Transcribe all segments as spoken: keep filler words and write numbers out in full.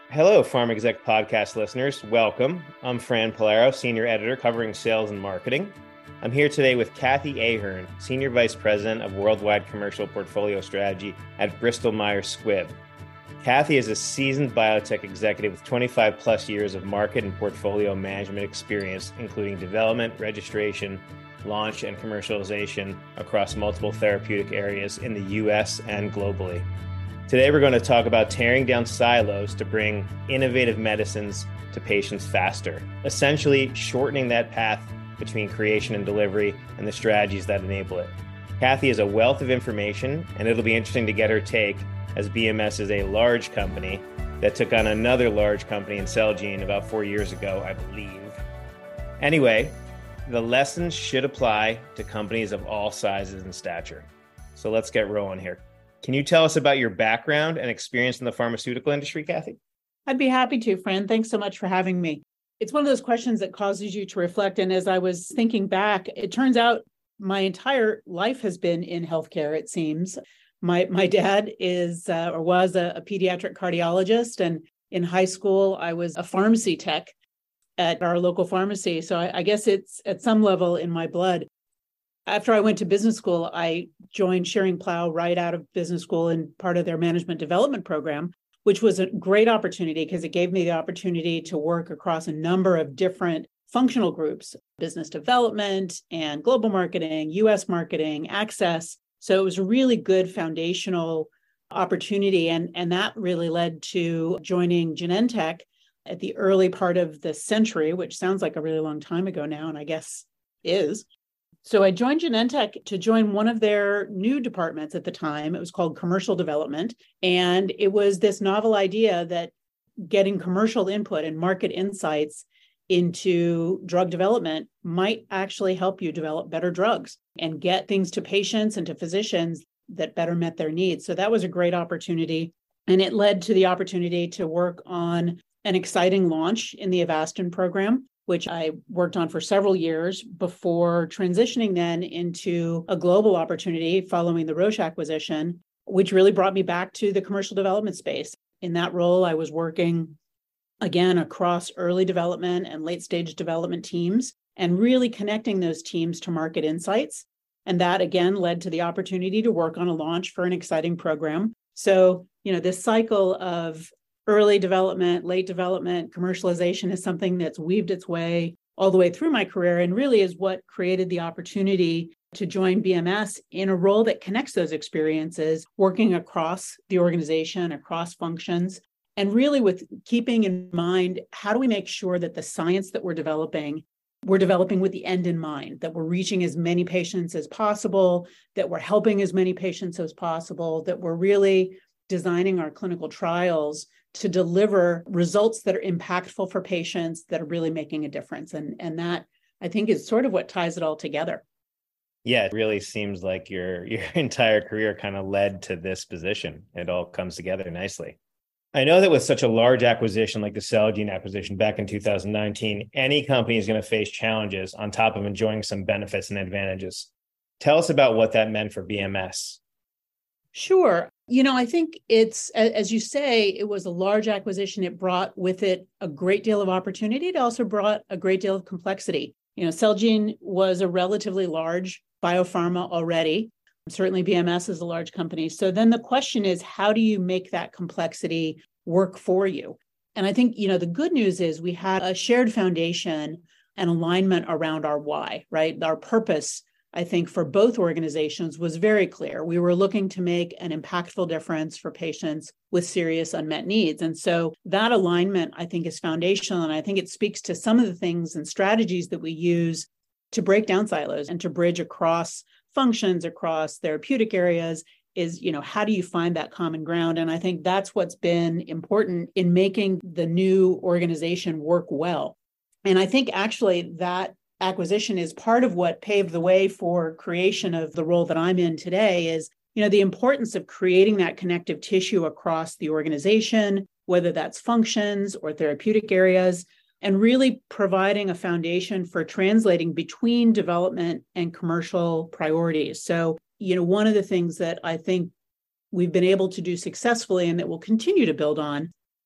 Hello, Farm Exec Podcast listeners. Welcome. I'm Fran Polaro, Senior Editor covering sales and marketing. I'm here today with Kathy Ahern, Senior Vice President of Worldwide Commercial Portfolio Strategy at Bristol Myers Squibb. Kathy is a seasoned biotech executive with twenty-five plus years of market and portfolio management experience, including development, registration, launch, and commercialization across multiple therapeutic areas in the U S and globally. Today, we're going to talk about tearing down silos to bring innovative medicines to patients faster, essentially shortening that path between creation and delivery and the strategies that enable it. Kathy is a wealth of information, and it'll be interesting to get her take as B M S is a large company that took on another large company in Celgene about four years ago, I believe. Anyway, the lessons should apply to companies of all sizes and stature. So let's get rolling here. Can you tell us about your background and experience in the pharmaceutical industry, Kathy? I'd be happy to, Fran. Thanks so much for having me. It's one of those questions that causes you to reflect. And as I was thinking back, it turns out my entire life has been in healthcare, it seems. My my dad is uh, or was a, a pediatric cardiologist. And in high school, I was a pharmacy tech at our local pharmacy. So I, I guess it's at some level in my blood. After I went to business school, I joined Schering-Plough right out of business school and part of their management development program, which was a great opportunity because it gave me the opportunity to work across a number of different functional groups, business development and global marketing, U S marketing, access. So it was a really good foundational opportunity. And, and that really led to joining Genentech at the early part of the century, which sounds like a really long time ago now, and I guess is. So I joined Genentech to join one of their new departments at the time. It was called Commercial Development. And it was this novel idea that getting commercial input and market insights into drug development might actually help you develop better drugs and get things to patients and to physicians that better met their needs. So that was a great opportunity. And it led to the opportunity to work on an exciting launch in the Avastin program, which I worked on for several years before transitioning then into a global opportunity following the Roche acquisition, which really brought me back to the commercial development space. In that role, I was working, again, across early development and late stage development teams and really connecting those teams to market insights. And that, again, led to the opportunity to work on a launch for an exciting program. So, you know, this cycle of early development, late development, commercialization is something that's weaved its way all the way through my career and really is what created the opportunity to join B M S in a role that connects those experiences, working across the organization, across functions, and really with keeping in mind, how do we make sure that the science that we're developing, we're developing with the end in mind, that we're reaching as many patients as possible, that we're helping as many patients as possible, that we're really designing our clinical trials to deliver results that are impactful for patients that are really making a difference. And, and that, I think, is sort of what ties it all together. Yeah, it really seems like your, your entire career kind of led to this position. It all comes together nicely. I know that with such a large acquisition like the Celgene acquisition back in two thousand nineteen, any company is going to face challenges on top of enjoying some benefits and advantages. Tell us about what that meant for B M S. Sure. You know, I think it's, as you say, it was a large acquisition. It brought with it a great deal of opportunity. It also brought a great deal of complexity. You know, Celgene was a relatively large biopharma already. Certainly B M S is a large company. So then the question is, how do you make that complexity work for you? And I think, you know, the good news is we had a shared foundation and alignment around our why, right? Our purpose, I think, for both organizations was very clear. We were looking to make an impactful difference for patients with serious unmet needs. And so that alignment, I think, is foundational. And I think it speaks to some of the things and strategies that we use to break down silos and to bridge across functions, across therapeutic areas, is, you know, how do you find that common ground? And I think that's what's been important in making the new organization work well. And I think actually that acquisition is part of what paved the way for creation of the role that I'm in today is, you know, the importance of creating that connective tissue across the organization, whether that's functions or therapeutic areas, and really providing a foundation for translating between development and commercial priorities. So, you know, one of the things that I think we've been able to do successfully and that we'll continue to build on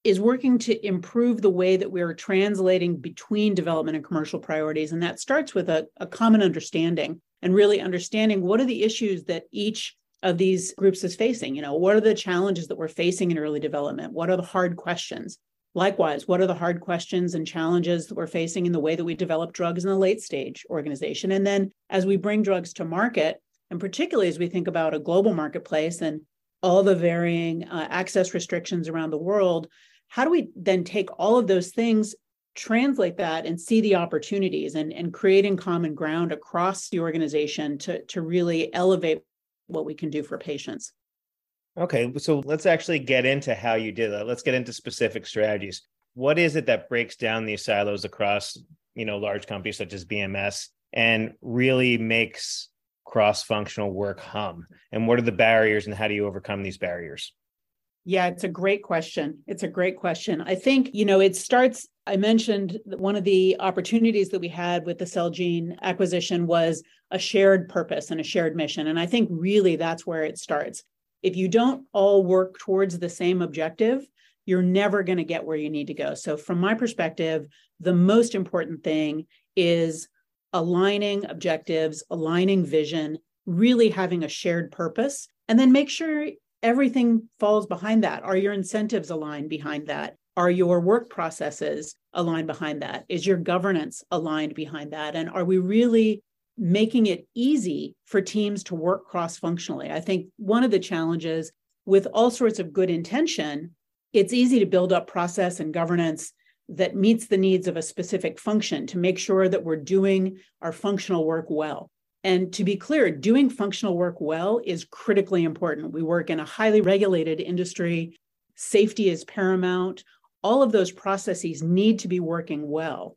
is working to improve the way that we're translating between development and commercial priorities. And that starts with a, a common understanding and really understanding what are the issues that each of these groups is facing. You know, what are the challenges that we're facing in early development? What are the hard questions? Likewise, what are the hard questions and challenges that we're facing in the way that we develop drugs in the late stage organization? And then as we bring drugs to market, and particularly as we think about a global marketplace and all the varying uh, access restrictions around the world, how do we then take all of those things, translate that, and see the opportunities and, and creating common ground across the organization to, to really elevate what we can do for patients? Okay, so let's actually get into how you did that. Let's get into specific strategies. What is it that breaks down these silos across, you know, large companies such as B M S and really makes cross-functional work hum? And what are the barriers and how do you overcome these barriers? Yeah, it's a great question. It's a great question. I think, you know, it starts, I mentioned that one of the opportunities that we had with the Celgene acquisition was a shared purpose and a shared mission. And I think really that's where it starts. If you don't all work towards the same objective, you're never going to get where you need to go. So from my perspective, the most important thing is aligning objectives, aligning vision, really having a shared purpose, and then make sure everything falls behind that. Are your incentives aligned behind that? Are your work processes aligned behind that? Is your governance aligned behind that? And are we really making it easy for teams to work cross-functionally? I think one of the challenges with all sorts of good intention, it's easy to build up process and governance that meets the needs of a specific function to make sure that we're doing our functional work well. And to be clear, doing functional work well is critically important. We work in a highly regulated industry. Safety is paramount. All of those processes need to be working well.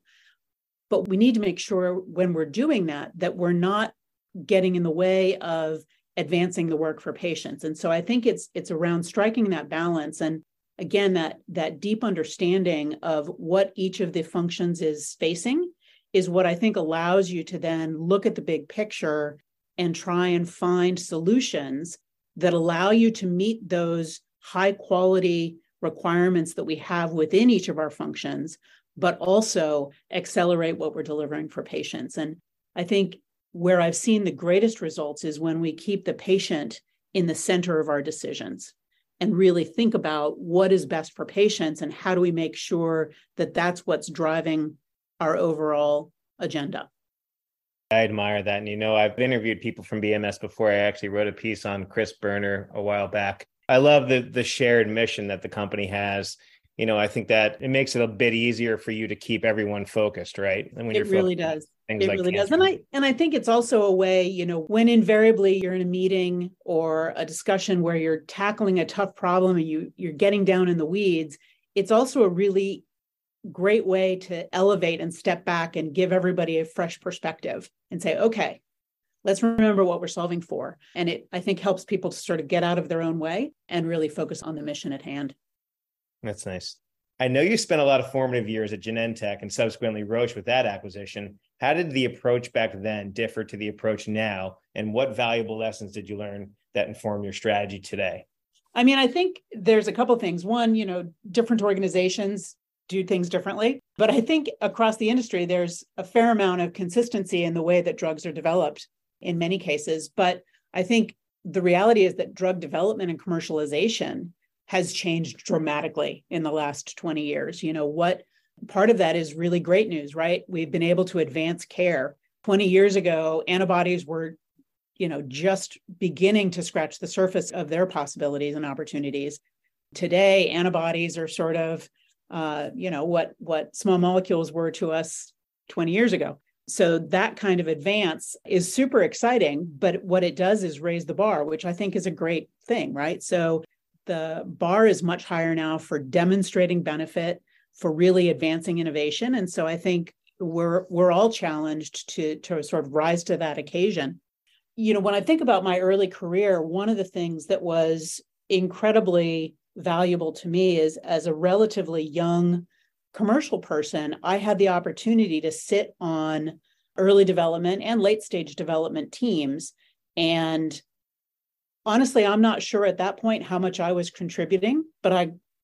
But we need to make sure when we're doing that, that we're not getting in the way of advancing the work for patients. And so I think it's it's around striking that balance. And again, that, that deep understanding of what each of the functions is facing is what I think allows you to then look at the big picture and try and find solutions that allow you to meet those high quality requirements that we have within each of our functions, but also accelerate what we're delivering for patients. And I think where I've seen the greatest results is when we keep the patient in the center of our decisions and really think about what is best for patients and how do we make sure that that's what's driving our overall agenda. I admire that. And, you know, I've interviewed people from B M S before. I actually wrote a piece on Chris Berner a while back. I love the the shared mission that the company has. You know, I think that it makes it a bit easier for you to keep everyone focused, right? And when it you're really does. Things it like really cancer. does. And I and I think it's also a way, you know, when invariably you're in a meeting or a discussion where you're tackling a tough problem and you you're getting down in the weeds, it's also a really great way to elevate and step back and give everybody a fresh perspective and say, okay, let's remember what we're solving for. And it, I think, helps people to sort of get out of their own way and really focus on the mission at hand. That's nice. I know you spent a lot of formative years at Genentech and subsequently Roche with that acquisition. How did the approach back then differ to the approach now? And what valuable lessons did you learn that inform your strategy today? I mean, I think there's a couple of things. One, you know, different organizations do things differently. But I think across the industry, there's a fair amount of consistency in the way that drugs are developed in many cases. But I think the reality is that drug development and commercialization has changed dramatically in the last twenty years. You know, what part of that is really great news, right? We've been able to advance care. twenty years ago, antibodies were, you know, just beginning to scratch the surface of their possibilities and opportunities. Today, antibodies are sort of, uh, you know, what, what small molecules were to us twenty years ago. So that kind of advance is super exciting, but what it does is raise the bar, which I think is a great thing, right? So the bar is much higher now for demonstrating benefit, for really advancing innovation. And so I think we're we're all challenged to, to sort of rise to that occasion. You know, when I think about my early career, one of the things that was incredibly valuable to me is as a relatively young commercial person, I had the opportunity to sit on early development and late stage development teams. And honestly, I'm not sure at that point how much I was contributing, but I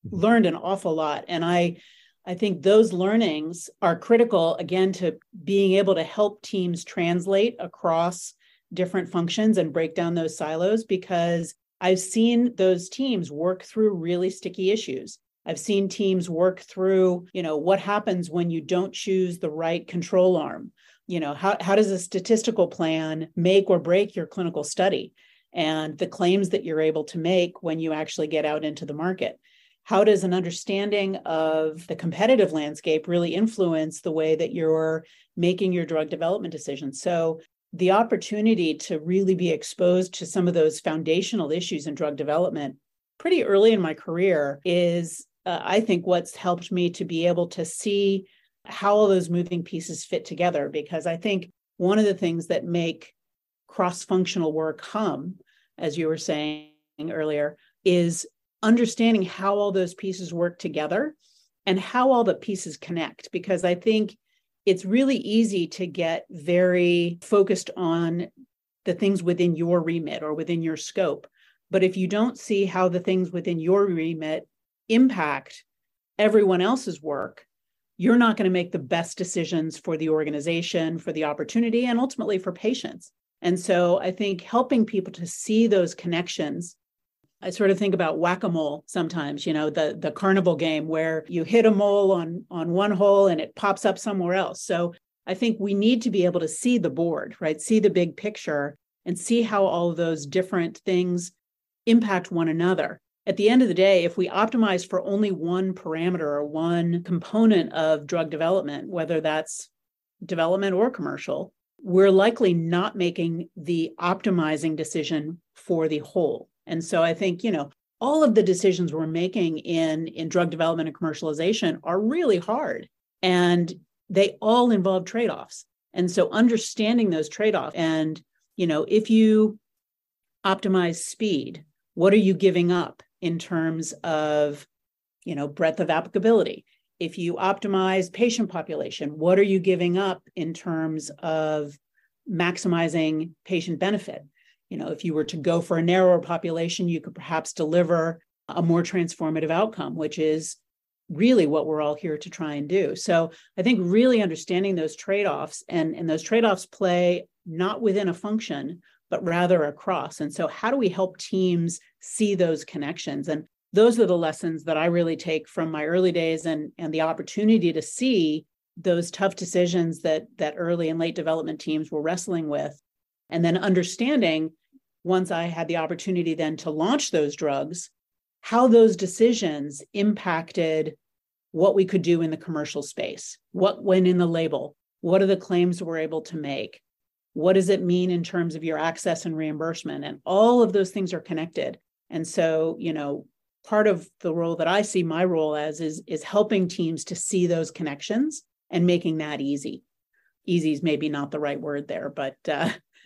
learned an awful lot. And I, I think those learnings are critical, again, to being able to help teams translate across different functions and break down those silos, because I've seen those teams work through really sticky issues. I've seen teams work through, you know, what happens when you don't choose the right control arm. You know, how, how does a statistical plan make or break your clinical study and the claims that you're able to make when you actually get out into the market? How does an understanding of the competitive landscape really influence the way that you're making your drug development decisions? So the opportunity to really be exposed to some of those foundational issues in drug development pretty early in my career is, uh, I think, what's helped me to be able to see how all those moving pieces fit together. Because I think one of the things that make cross-functional work hum, as you were saying earlier, is understanding how all those pieces work together and how all the pieces connect. Because I think it's really easy to get very focused on the things within your remit or within your scope. But if you don't see how the things within your remit impact everyone else's work, you're not going to make the best decisions for the organization, for the opportunity, and ultimately for patients. And so I think helping people to see those connections, I sort of think about whack-a-mole sometimes, you know, the, the carnival game where you hit a mole on, on one hole and it pops up somewhere else. So I think we need to be able to see the board, right? See the big picture and see how all of those different things impact one another. At the end of the day, if we optimize for only one parameter or one component of drug development, whether that's development or commercial, we're likely not making the optimizing decision for the whole. And so I think, you know, all of the decisions we're making in, in drug development and commercialization are really hard, and they all involve trade-offs. And so understanding those trade-offs, and, you know, if you optimize speed, what are you giving up in terms of, you know, breadth of applicability? If you optimize patient population, what are you giving up in terms of maximizing patient benefit? You know, if you were to go for a narrower population, you could perhaps deliver a more transformative outcome, which is really what we're all here to try and do. So I think really understanding those trade-offs, and, and those trade-offs play not within a function, but rather across. And so how do we help teams see those connections? And those are the lessons that I really take from my early days, and, and the opportunity to see those tough decisions that, that early and late development teams were wrestling with. And then understanding, once I had the opportunity then to launch those drugs, how those decisions impacted what we could do in the commercial space, what went in the label, what are the claims we're able to make, what does it mean in terms of your access and reimbursement, and all of those things are connected. And so, you know, part of the role that I see my role as is, is helping teams to see those connections and making that easy. Easy is maybe not the right word there, but uh,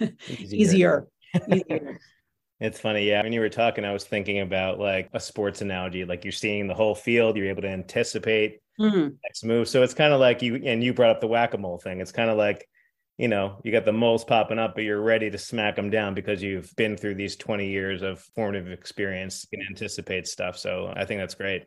easier. easier. It's funny. Yeah. When you were talking, I was thinking about like a sports analogy, like you're seeing the whole field, you're able to anticipate mm-hmm. next move. So it's kind of like you, and you brought up the whack-a-mole thing. It's kind of like, you know, you got the moles popping up, but you're ready to smack them down because you've been through these twenty years of formative experience, you can anticipate stuff. So I think that's great.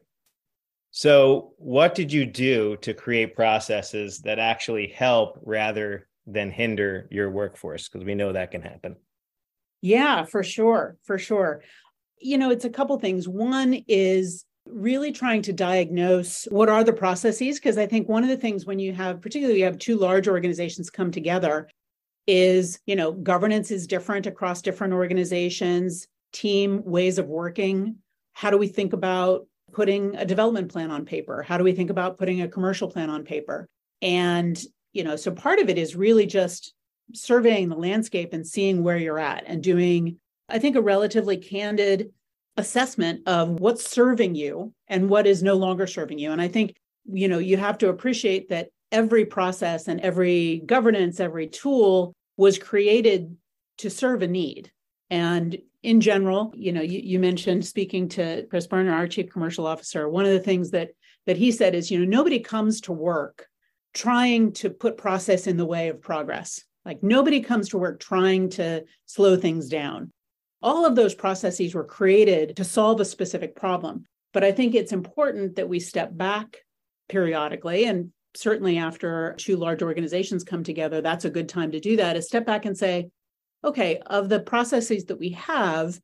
So what did you do to create processes that actually help rather than hinder your workforce? Because we know that can happen. Yeah, for sure. For sure. You know, it's a couple things. One is really trying to diagnose what are the processes, because I think one of the things when you have, particularly you have two large organizations come together, is, you know, governance is different across different organizations, team ways of working. How do we think about putting a development plan on paper? How do we think about putting a commercial plan on paper? And, you know, so part of it is really just surveying the landscape and seeing where you're at and doing, I think, a relatively candid assessment of what's serving you and what is no longer serving you. And I think, you know, you have to appreciate that every process and every governance, every tool was created to serve a need. And in general, you know, you, you mentioned speaking to Chris Berner, our chief commercial officer, one of the things that that he said is, you know, nobody comes to work trying to put process in the way of progress. Like nobody comes to work trying to slow things down. All of those processes were created to solve a specific problem. But I think it's important that we step back periodically, and certainly after two large organizations come together, that's a good time to do that, is step back and say, okay, of the processes that we have,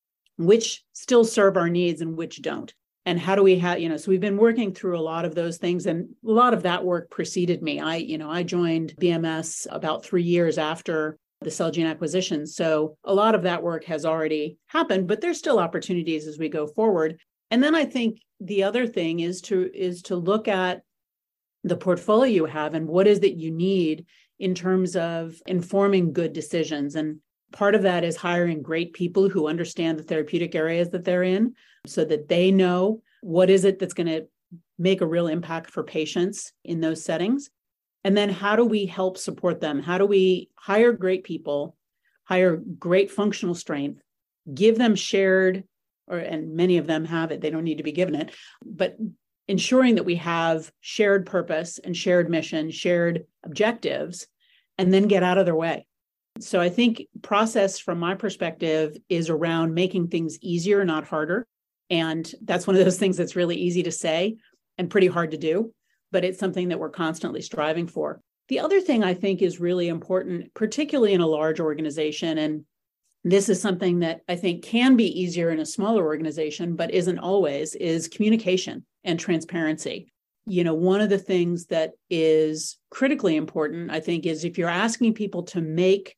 which still serve our needs and which don't? And how do we have, you know, so we've been working through a lot of those things, and a lot of that work preceded me. I, you know, I joined B M S about three years after the Celgene acquisition. So a lot of that work has already happened, but there's still opportunities as we go forward. And then I think the other thing is to is to look at the portfolio you have and what is that you need in terms of informing good decisions. And part of that is hiring great people who understand the therapeutic areas that they're in so that they know what is it that's going to make a real impact for patients in those settings. And then how do we help support them? How do we hire great people, hire great functional strength, give them shared, or and many of them have it, they don't need to be given it, but ensuring that we have shared purpose and shared mission, shared objectives, and then get out of their way. So I think process from my perspective is around making things easier, not harder. And that's one of those things that's really easy to say and pretty hard to do, but it's something that we're constantly striving for. The other thing I think is really important, particularly in a large organization, and this is something that I think can be easier in a smaller organization, but isn't always, is communication and transparency. You know, one of the things that is critically important, I think, is if you're asking people to make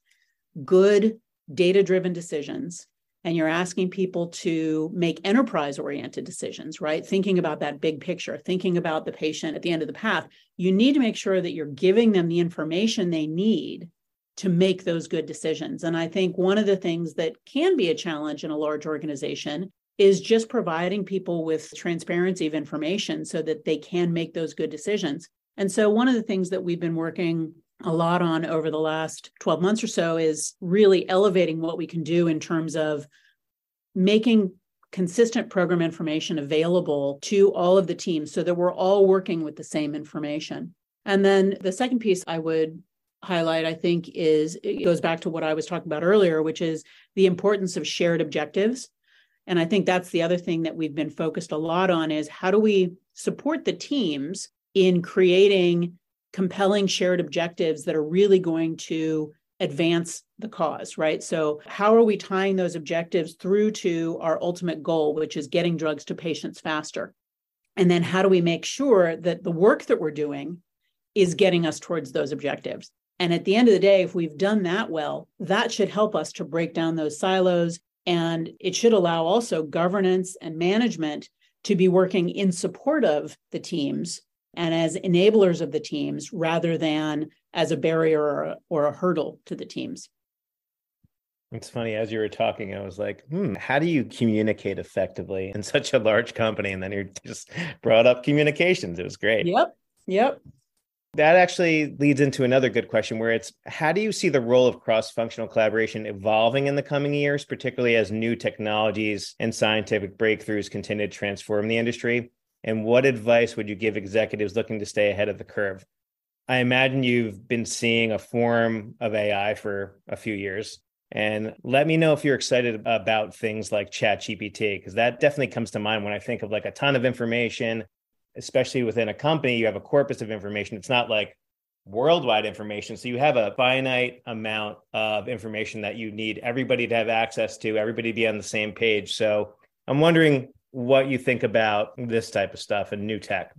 good data-driven decisions, and you're asking people to make enterprise-oriented decisions, right? Thinking about that big picture, thinking about the patient at the end of the path, you need to make sure that you're giving them the information they need to make those good decisions. And I think one of the things that can be a challenge in a large organization is just providing people with transparency of information so that they can make those good decisions. And so one of the things that we've been working a lot on over the last twelve months or so is really elevating what we can do in terms of making consistent program information available to all of the teams so that we're all working with the same information. And then the second piece I would highlight, I think, is it goes back to what I was talking about earlier, which is the importance of shared objectives. And I think that's the other thing that we've been focused a lot on is how do we support the teams in creating compelling shared objectives that are really going to advance the cause, right? So how are we tying those objectives through to our ultimate goal, which is getting drugs to patients faster? And then how do we make sure that the work that we're doing is getting us towards those objectives? And at the end of the day, if we've done that well, that should help us to break down those silos. And it should allow also governance and management to be working in support of the teams and as enablers of the teams rather than as a barrier or a, or a hurdle to the teams. It's funny, as you were talking, I was like, hmm, how do you communicate effectively in such a large company? And then you just brought up communications. It was great. Yep. Yep. That actually leads into another good question where it's, how do you see the role of cross-functional collaboration evolving in the coming years, particularly as new technologies and scientific breakthroughs continue to transform the industry? And what advice would you give executives looking to stay ahead of the curve? I imagine you've been seeing a form of A I for a few years. And let me know if you're excited about things like ChatGPT, because that definitely comes to mind when I think of like a ton of information, especially within a company. You have a corpus of information. It's not like worldwide information. So you have a finite amount of information that you need everybody to have access to, everybody to be on the same page. So I'm wondering what you think about this type of stuff and new tech.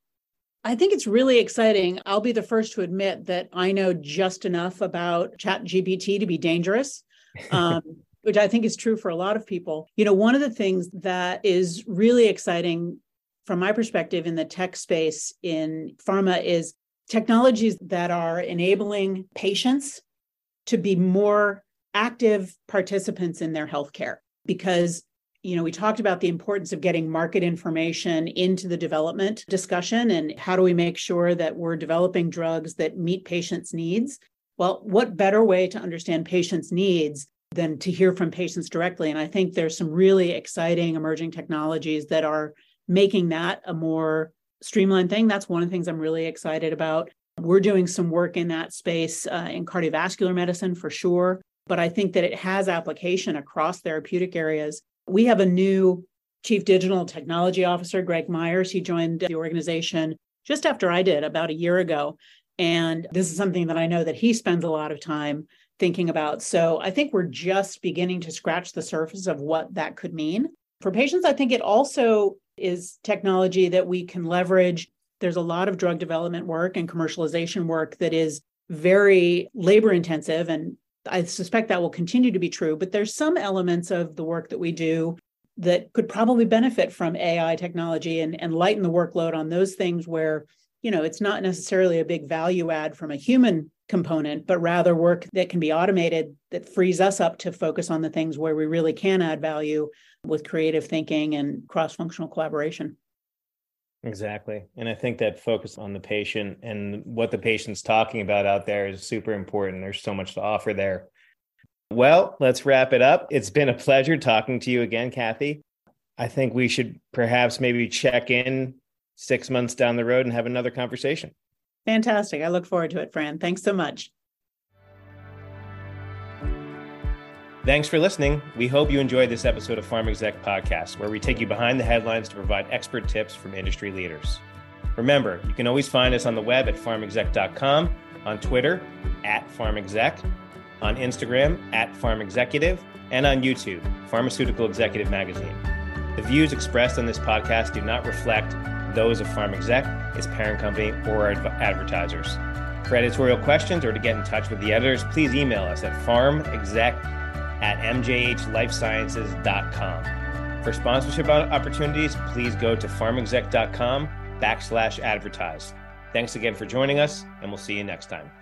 I think it's really exciting. I'll be the first to admit that I know just enough about ChatGPT to be dangerous, um, which I think is true for a lot of people. You know, one of the things that is really exciting from my perspective in the tech space in pharma is technologies that are enabling patients to be more active participants in their healthcare. Because you know, we talked about the importance of getting market information into the development discussion and how do we make sure that we're developing drugs that meet patients' needs? Well, what better way to understand patients' needs than to hear from patients directly? And I think there's some really exciting emerging technologies that are making that a more streamlined thing. That's one of the things I'm really excited about. We're doing some work in that space uh, in cardiovascular medicine for sure, but I think that it has application across therapeutic areas. We have a new Chief Digital Technology Officer, Greg Myers. He joined the organization just after I did, about a year ago. And this is something that I know that he spends a lot of time thinking about. So I think we're just beginning to scratch the surface of what that could mean. For patients, I think it also is technology that we can leverage. There's a lot of drug development work and commercialization work that is very labor intensive, and I suspect that will continue to be true. But there's some elements of the work that we do that could probably benefit from A I technology and, and lighten the workload on those things where, you know, it's not necessarily a big value add from a human component, but rather work that can be automated that frees us up to focus on the things where we really can add value with creative thinking and cross-functional collaboration. Exactly. And I think that focus on the patient and what the patient's talking about out there is super important. There's so much to offer there. Well, let's wrap it up. It's been a pleasure talking to you again, Kathy. I think we should perhaps maybe check in six months down the road and have another conversation. Fantastic. I look forward to it, Fran. Thanks so much. Thanks for listening. We hope you enjoyed this episode of Pharm Exec Podcast, where we take you behind the headlines to provide expert tips from industry leaders. Remember, you can always find us on the web at pharm exec dot com, on Twitter at pharmexec, on Instagram at pharmexecutive, and on YouTube, Pharmaceutical Executive Magazine. The views expressed on this podcast do not reflect those of Pharm Exec, its parent company, or our advertisers. For editorial questions or to get in touch with the editors, please email us at pharmexec at m j h life sciences dot com. For sponsorship opportunities, please go to pharmexec dot com backslash advertise. Thanks again for joining us, and we'll see you next time.